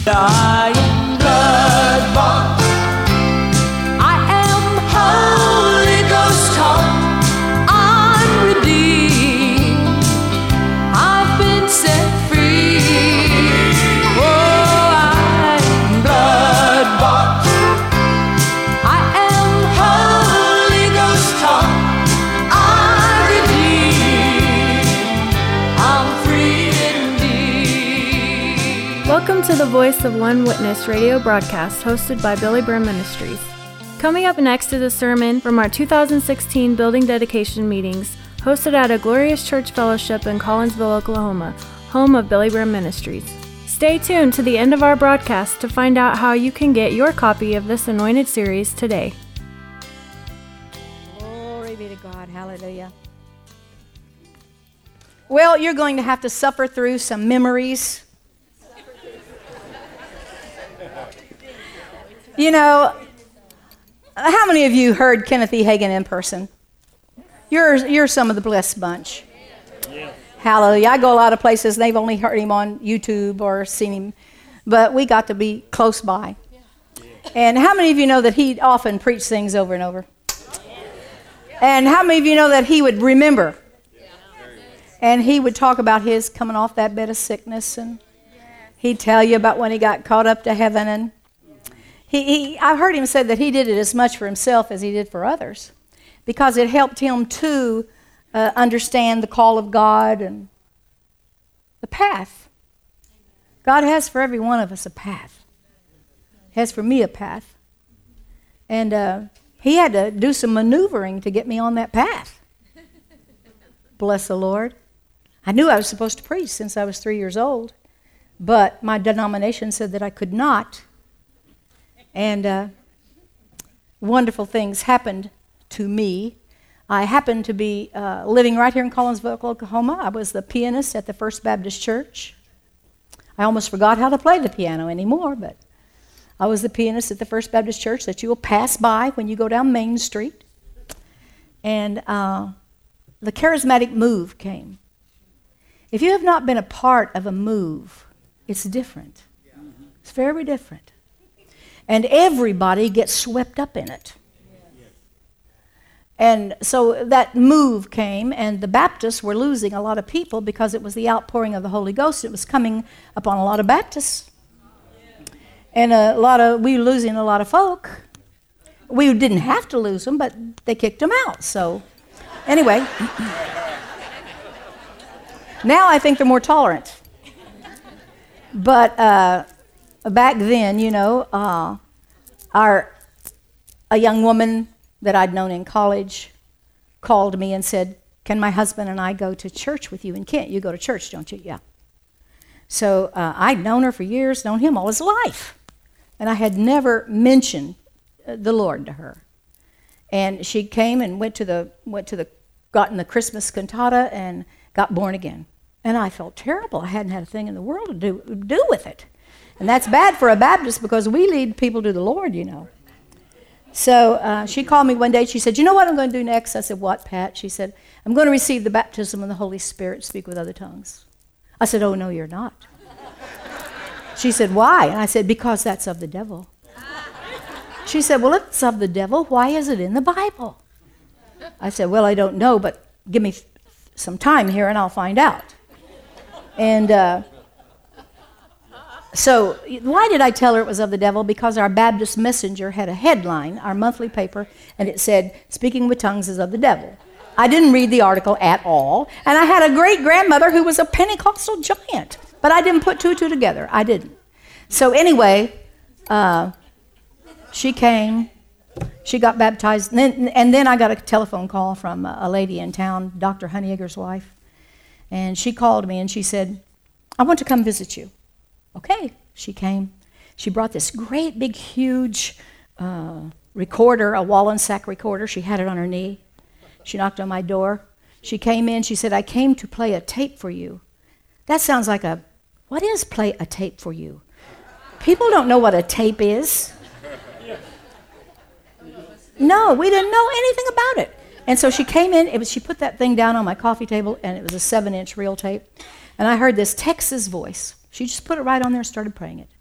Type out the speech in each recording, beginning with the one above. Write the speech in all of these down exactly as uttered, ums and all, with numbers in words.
I am blood-bought. I am Holy Ghost taught. I'm redeemed. I've been set free. Oh, I am blood-bought. I am Holy Ghost taught. I'm redeemed. I'm free indeed. Welcome to the Voice of One Witness radio broadcast hosted by Billy Brim Ministries. Coming up next is a sermon from our two thousand sixteen building dedication meetings hosted at a Glorious Church Fellowship in Collinsville, Oklahoma, home of Billy Brim Ministries. Stay tuned to the end of our broadcast to find out how you can get your copy of this anointed series today. Glory be to God. Hallelujah. Well, you're going to have to suffer through some memories. You know, how many of you heard Kenneth E. Hagin in person? You're, you're some of the blessed bunch. Yeah. Hallelujah. I go a lot of places, and they've only heard him on YouTube or seen him, but we got to be close by. Yeah. And how many of you know that he often preached things over and over? And how many of you know that he would remember? And he would talk about his coming off that bed of sickness, and he'd tell you about when he got caught up to heaven. And he, he, I heard him say that he did it as much for himself as he did for others, because it helped him to uh, understand the call of God and the path. God has for every one of us a path. He has for me a path. And uh, he had to do some maneuvering to get me on that path. Bless the Lord. I knew I was supposed to preach since I was three years old, but my denomination said that I could not. And uh, wonderful things happened to me. I happened to be uh, living right here in Collinsville, Oklahoma. I was the pianist at the First Baptist Church. I almost forgot how to play the piano anymore, but I was the pianist at the First Baptist Church that you will pass by when you go down Main Street. And uh, the charismatic move came. If you have not been a part of a move, it's different. It's very different. And everybody gets swept up in it. And so that move came, and the Baptists were losing a lot of people because it was the outpouring of the Holy Ghost. It was coming upon a lot of Baptists. And a lot of, we were losing a lot of folk. We didn't have to lose them, but they kicked them out. So anyway, now I think they're more tolerant. But uh, back then, you know, uh, our a young woman that I'd known in college called me and said, "Can my husband and I go to church with you in Kent? You go to church, don't you?" Yeah. So uh, I'd known her for years, known him all his life. And I had never mentioned uh, the Lord to her. And she came and went to the, went to the, got in the Christmas cantata and got born again. And I felt terrible. I hadn't had a thing in the world to do, do with it. And that's bad for a Baptist because we lead people to the Lord, you know. So uh, she called me one day. She said, "You know what I'm going to do next?" I said, "What, Pat?" She said, "I'm going to receive the baptism of the Holy Spirit, speak with other tongues." I said, "Oh, no, you're not." She said, "Why?" And I said, "Because that's of the devil." She said, "Well, if it's of the devil, why is it in the Bible?" I said, "Well, I don't know, but give me f- some time here and I'll find out." And uh, so why did I tell her it was of the devil? Because our Baptist Messenger had a headline, our monthly paper, and it said, "Speaking with tongues is of the devil." I didn't read the article at all, and I had a great-grandmother who was a Pentecostal giant, but I didn't put two and two together. I didn't. So anyway, uh, she came, she got baptized, and then, and then I got a telephone call from a lady in town, Doctor Honeyegger's wife, and she called me and she said, "I want to come visit you." Okay, she came. She brought this great big huge uh, recorder, a Wallensack recorder. She had it on her knee. She knocked on my door. She came in. She said, "I came to play a tape for you." That sounds like a, what is play a tape for you? People don't know what a tape is. No, we didn't know anything about it. And so she came in. It was, she put that thing down on my coffee table, and it was a seven-inch reel tape. And I heard this Texas voice. She just put it right on there and started playing it.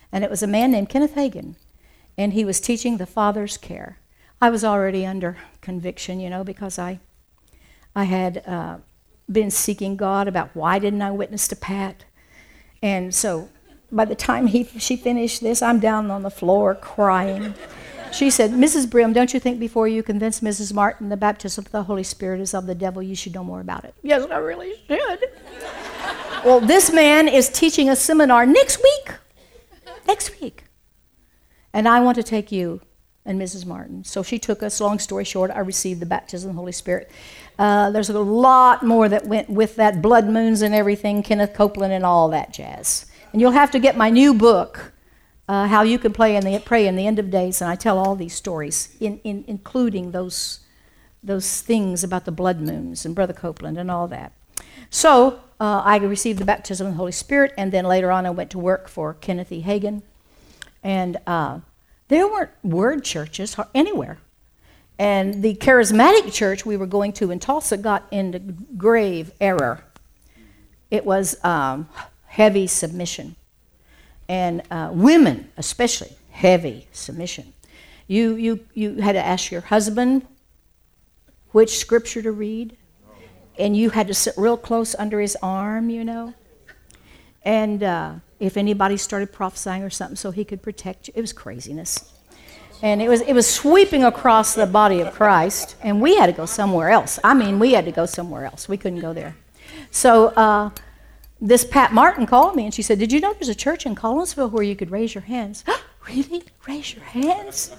And it was a man named Kenneth Hagin, and he was teaching the Father's care. I was already under conviction, you know, because I, I had uh, been seeking God about why didn't I witness to Pat. And so by the time he she finished this, I'm down on the floor crying. She said, Missus Brim, don't you think before you convince Missus Martin the baptism of the Holy Spirit is of the devil, you should know more about it? Yes, I really should. Well, this man is teaching a seminar next week. Next week. And I want to take you and Missus Martin. So she took us. Long story short, I received the baptism of the Holy Spirit. Uh, there's a lot more that went with that, blood moons and everything, Kenneth Copeland and all that jazz. And you'll have to get my new book, uh, How You Can Play in the, Pray in the End of Days, and I tell all these stories, in, in, including those, those things about the blood moons and Brother Copeland and all that. So uh, I received the baptism of the Holy Spirit, and then later on I went to work for Kenneth E. Hagin. And uh, there weren't word churches anywhere. And the charismatic church we were going to in Tulsa got into grave error. It was um, heavy submission. And uh, women, especially, heavy submission. You, you, you had to ask your husband which scripture to read. And you had to sit real close under his arm, you know. And uh, if anybody started prophesying or something so he could protect you, it was craziness. And it was it was sweeping across the body of Christ, and we had to go somewhere else. I mean, we had to go somewhere else. We couldn't go there. So uh, this Pat Martin called me, and she said, did you know there's a church in Collinsville where you could raise your hands? Really? Raise your hands?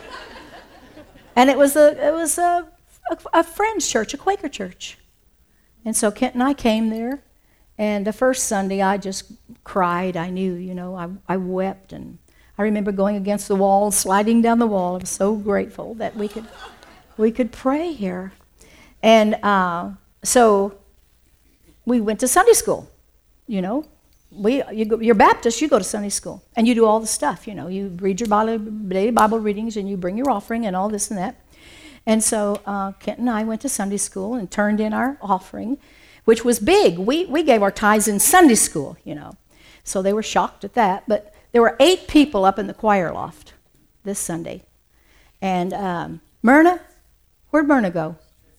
And it was a it was a, a, a friend's church, a Quaker church. And so Kent and I came there, and the first Sunday I just cried. I knew, you know, I, I wept, and I remember going against the wall, sliding down the wall. I was so grateful that we could we could pray here. And uh, so we went to Sunday school, you know. We, you go, you're Baptist, you go to Sunday school, and you do all the stuff, you know. You read your Bible, daily Bible readings, and you bring your offering and all this and that. And so uh, Kent and I went to Sunday school and turned in our offering, which was big. We we gave our tithes in Sunday school, you know. So they were shocked at that. But there were eight people up in the choir loft this Sunday. And um, Myrna, where'd Myrna go?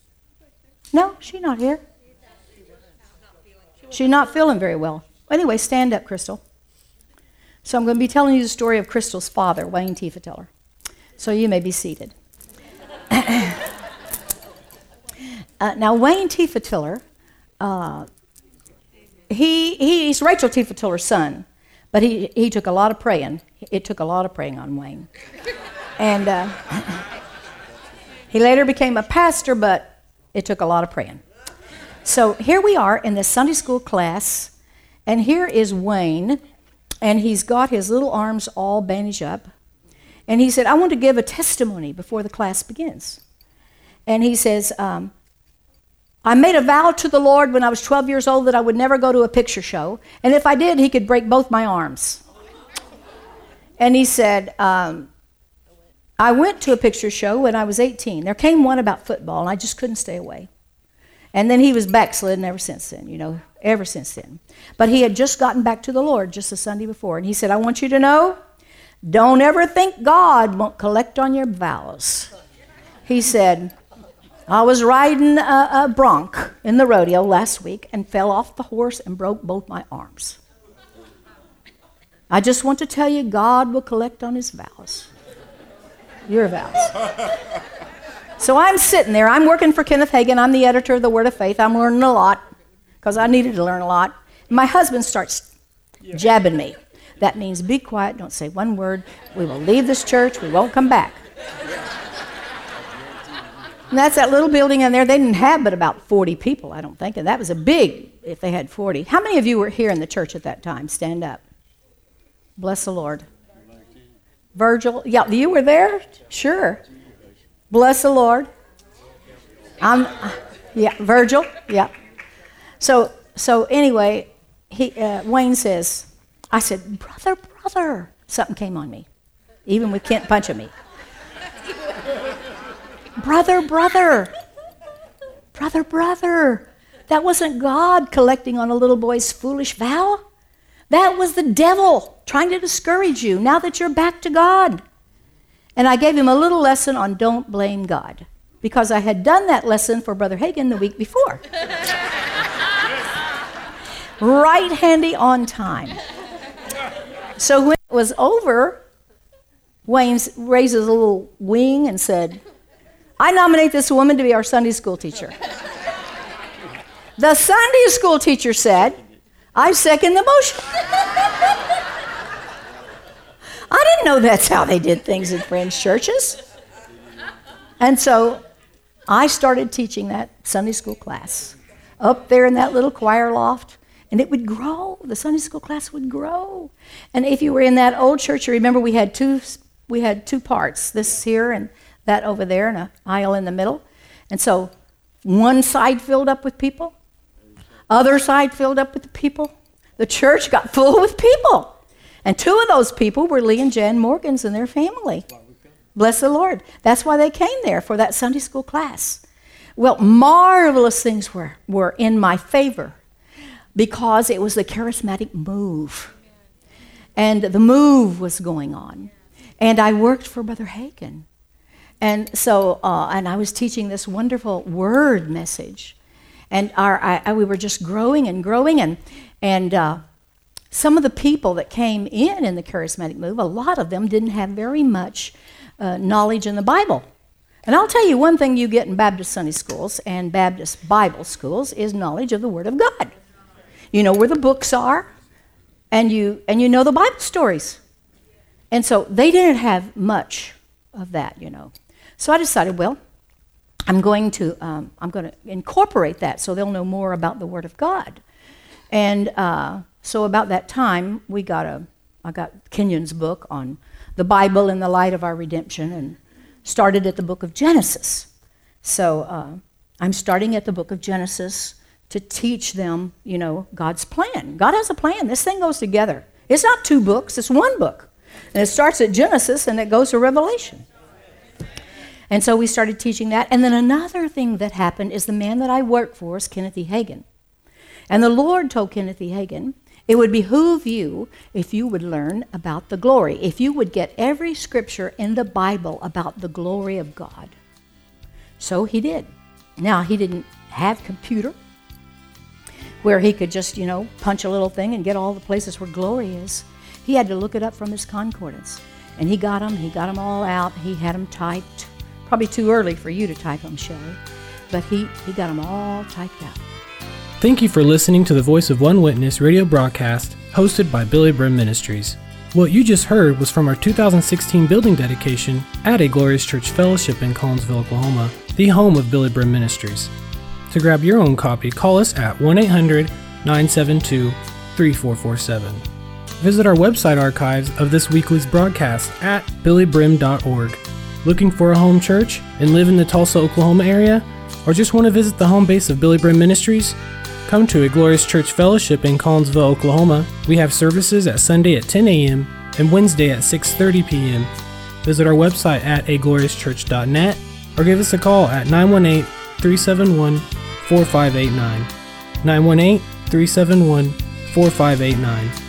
No, she's not here. She's not feeling very well. Anyway, stand up, Crystal. So I'm going to be telling you the story of Crystal's father, Wayne Tiefenthaler. So you may be seated. uh, now, Wayne Tiefenthaler, uh, he, he's Rachel Tiefenthaler's son, but he, he took a lot of praying. It took a lot of praying on Wayne. And uh, he later became a pastor, but it took a lot of praying. So here we are in this Sunday school class, and here is Wayne, and he's got his little arms all bandaged up. And he said, I want to give a testimony before the class begins. And he says, um, I made a vow to the Lord when I was twelve years old that I would never go to a picture show. And if I did, he could break both my arms. And he said, um, I went to a picture show when I was eighteen. There came one about football, and I just couldn't stay away. And then he was backslidden ever since then, you know, ever since then. But he had just gotten back to the Lord just the Sunday before. And he said, I want you to know, don't ever think God won't collect on your vows. He said, I was riding a, a bronc in the rodeo last week and fell off the horse and broke both my arms. I just want to tell you, God will collect on his vows. Your vows. So I'm sitting there. I'm working for Kenneth Hagin. I'm the editor of the Word of Faith. I'm learning a lot because I needed to learn a lot. My husband starts jabbing me. That means be quiet, don't say one word. We will leave this church. We won't come back. And that's that little building in there. They didn't have but about forty people, I don't think. And that was a big, if they had forty. How many of you were here in the church at that time? Stand up. Bless the Lord. Virgil, yeah, you were there? Sure. Bless the Lord. I'm, yeah, Virgil, yeah. So, so anyway, he, uh, Wayne says, I said, brother, brother. Something came on me, even with Kent punching me. Brother, brother. Brother, brother. That wasn't God collecting on a little boy's foolish vow. That was the devil trying to discourage you now that you're back to God. And I gave him a little lesson on don't blame God, because I had done that lesson for Brother Hagin the week before. Right handy on time. So when it was over, Wayne raises a little wing and said, I nominate this woman to be our Sunday school teacher. The Sunday school teacher said, I second the motion. I didn't know that's how they did things in Friends churches. And so I started teaching that Sunday school class up there in that little choir loft, and it would grow. The Sunday school class would grow. And if you were in that old church, you remember we had two we had two parts, this here and that over there, and an aisle in the middle. And so one side filled up with people, other side filled up with the people. The church got full with people. And two of those people were Lee and Jan Morgans and their family. Bless the Lord. That's why they came there, for that Sunday school class. Well, marvelous things were, were in my favor because it was the charismatic move. And the move was going on. And I worked for Brother Hagin. And so, uh, and I was teaching this wonderful word message. And our, I, I, we were just growing and growing. And, and uh, some of the people that came in in the charismatic move, a lot of them didn't have very much uh, knowledge in the Bible. And I'll tell you one thing you get in Baptist Sunday schools and Baptist Bible schools is knowledge of the Word of God. You know where the books are, and you and you know the Bible stories. And so they didn't have much of that, you know. So I decided, well, I'm going to um, I'm going to incorporate that so they'll know more about the Word of God. And uh, so about that time, we got a I got Kenyon's book on the Bible in the light of our redemption, and started at the book of Genesis. So uh, I'm starting at the book of Genesis to teach them, you know, God's plan. God has a plan. This thing goes together. It's not two books, it's one book. And it starts at Genesis and it goes to Revelation. And so we started teaching that. And then another thing that happened is the man that I work for is Kenneth E. Hagin. And the Lord told Kenneth E. Hagin, it would behoove you if you would learn about the glory, if you would get every scripture in the Bible about the glory of God. So he did. Now, he didn't have computer where he could just, you know, punch a little thing and get all the places where glory is. He had to look it up from his concordance. And he got them, he got them all out. He had them typed. Probably too early for you to type them, Shelley. But he, he got them all typed out. Thank you for listening to the Voice of One Witness radio broadcast hosted by Billy Brim Ministries. What you just heard was from our two thousand sixteen building dedication at A Glorious Church Fellowship in Collinsville, Oklahoma, the home of Billy Brim Ministries. To grab your own copy, call us at one eight hundred nine seven two three four four seven. Visit our website archives of this weekly's broadcast at billy brim dot org. Looking for a home church and live in the Tulsa, Oklahoma area? Or just want to visit the home base of Billy Brim Ministries? Come to A Glorious Church Fellowship in Collinsville, Oklahoma. We have services at Sunday at ten a.m. and Wednesday at six thirty p.m. Visit our website at a glorious church dot net or give us a call at nine one eight, three seven one, four five eight nine. nine one eight, three seven one, four five eight nine.